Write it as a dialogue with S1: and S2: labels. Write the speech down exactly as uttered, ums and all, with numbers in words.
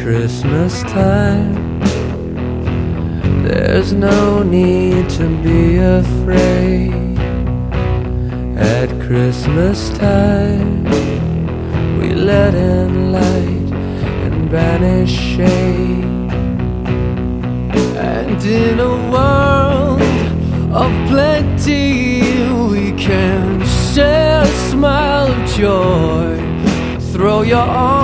S1: Christmas time, there's no need to be afraid. At Christmas time, we let in light and banish shade. And in a world of plenty, we can share a smile of joy. Throw your arms